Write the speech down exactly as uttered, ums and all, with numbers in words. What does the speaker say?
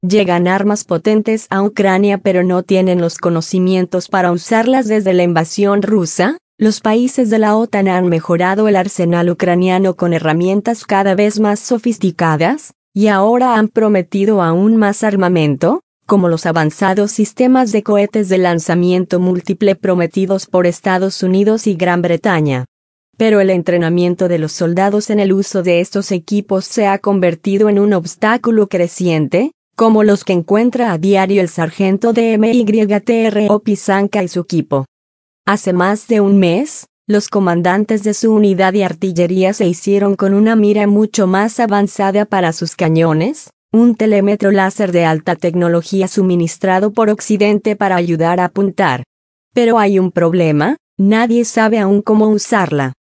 llegan armas potentes a Ucrania pero no tienen los conocimientos para usarlas desde la invasión rusa. Los países de la OTAN han mejorado el arsenal ucraniano con herramientas cada vez más sofisticadas, y ahora han prometido aún más armamento, como los avanzados sistemas de cohetes de lanzamiento múltiple prometidos por Estados Unidos y Gran Bretaña. Pero el entrenamiento de los soldados en el uso de estos equipos se ha convertido en un obstáculo creciente, como los que encuentra a diario el sargento D M Y T R O Pisanka y su equipo. Hace más de un mes, los comandantes de su unidad de artillería se hicieron con una mira mucho más avanzada para sus cañones, un telémetro láser de alta tecnología suministrado por Occidente para ayudar a apuntar. Pero hay un problema, nadie sabe aún cómo usarla.